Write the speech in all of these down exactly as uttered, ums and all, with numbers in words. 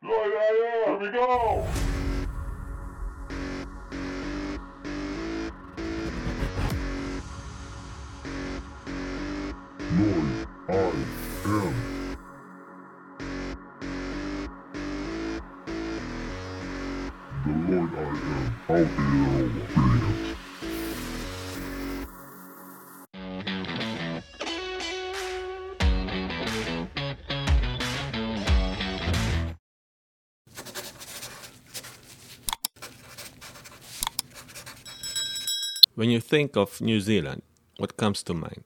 Yeah, yeah, yeah, here we go! Lord, I am the Lord I am out there experience. When you think of New Zealand, what comes to mind?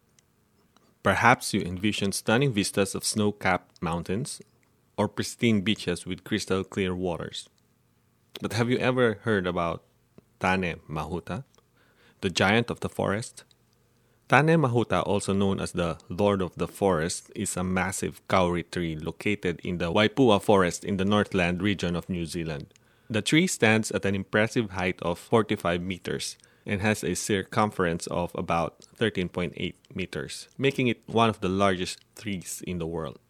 Perhaps you envision stunning vistas of snow capped mountains or pristine beaches with crystal clear waters. But have you ever heard about Tane Mahuta, the giant of the forest? Tane Mahuta, also known as the Lord of the Forest, is a massive kauri tree located in the Waipua Forest in the Northland region of New Zealand. The tree stands at an impressive height of forty-five meters and has a circumference of about thirteen point eight meters, making it one of the largest trees in the world.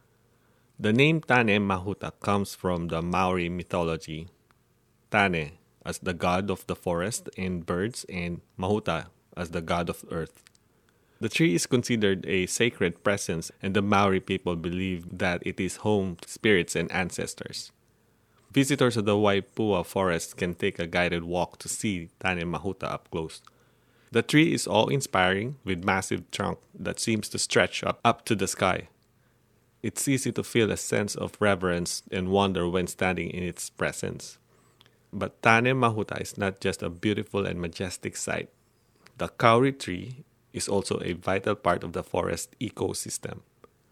The name Tane Mahuta comes from the Maori mythology. Tane as the god of the forest and birds, and Mahuta as the god of earth. The tree is considered a sacred presence, and the Maori people believe that it is home to spirits and ancestors. Visitors of the Waipua forest can take a guided walk to see Tane Mahuta up close. The tree is awe-inspiring with massive trunk that seems to stretch up, up to the sky. It's easy to feel a sense of reverence and wonder when standing in its presence. But Tane Mahuta is not just a beautiful and majestic sight. The kauri tree is also a vital part of the forest ecosystem.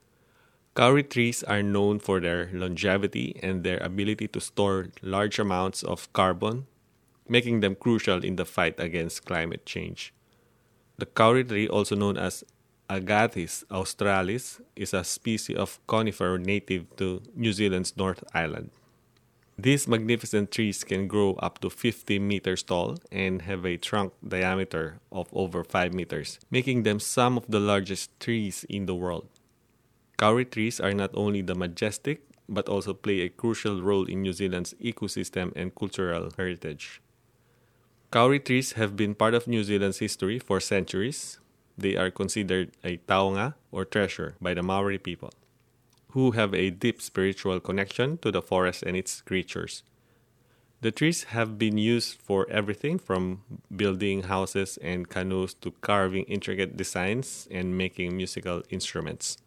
Kauri trees are known for their longevity and their ability to store large amounts of carbon, making them crucial in the fight against climate change. The kauri tree, also known as Agathis australis, is a species of conifer native to New Zealand's North Island. These magnificent trees can grow up to fifty meters tall and have a trunk diameter of over five meters, making them some of the largest trees in the world. Kauri trees are not only the majestic, but also play a crucial role in New Zealand's ecosystem and cultural heritage. Kauri trees have been part of New Zealand's history for centuries. They are considered a taonga or treasure by the Maori people, who have a deep spiritual connection to the forest and its creatures. The trees have been used for everything from building houses and canoes to carving intricate designs and making musical instruments.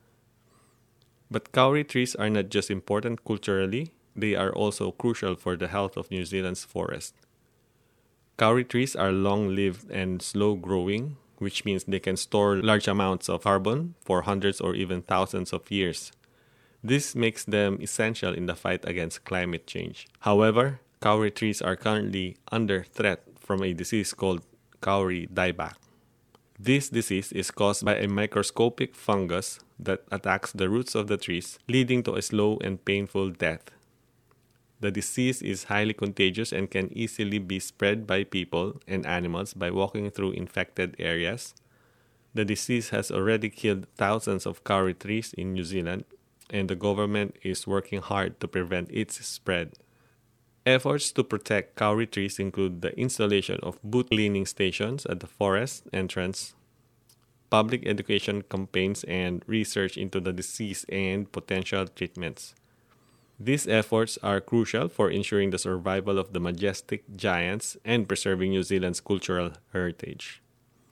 But kauri trees are not just important culturally, they are also crucial for the health of New Zealand's forest. Kauri trees are long-lived and slow-growing, which means they can store large amounts of carbon for hundreds or even thousands of years. This makes them essential in the fight against climate change. However, kauri trees are currently under threat from a disease called kauri dieback. This disease is caused by a microscopic fungus that attacks the roots of the trees, leading to a slow and painful death. The disease is highly contagious and can easily be spread by people and animals by walking through infected areas. The disease has already killed thousands of kauri trees in New Zealand, and the government is working hard to prevent its spread. Efforts to protect kauri trees include the installation of boot cleaning stations at the forest entrance, public education campaigns, and research into the disease and potential treatments. These efforts are crucial for ensuring the survival of the majestic giants and preserving New Zealand's cultural heritage.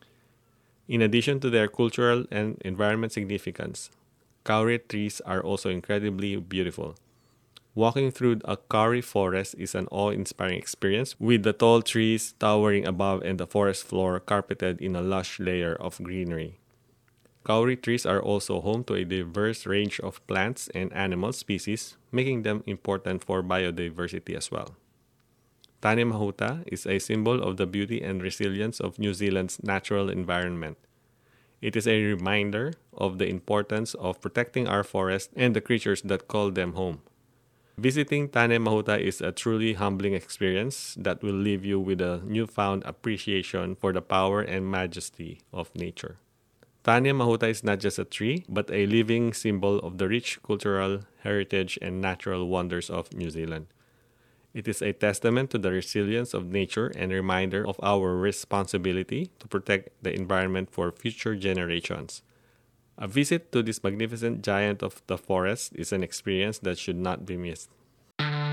In addition to their cultural and environment significance, kauri trees are also incredibly beautiful. Walking through a kauri forest is an awe-inspiring experience, with the tall trees towering above and the forest floor carpeted in a lush layer of greenery. Kauri trees are also home to a diverse range of plants and animal species, making them important for biodiversity as well. Tane Mahuta is a symbol of the beauty and resilience of New Zealand's natural environment. It is a reminder of the importance of protecting our forests and the creatures that call them home. Visiting Tane Mahuta is a truly humbling experience that will leave you with a newfound appreciation for the power and majesty of nature. Tanya Mahuta is not just a tree, but a living symbol of the rich cultural heritage and natural wonders of New Zealand. It is a testament to the resilience of nature and a reminder of our responsibility to protect the environment for future generations. A visit to this magnificent giant of the forest is an experience that should not be missed.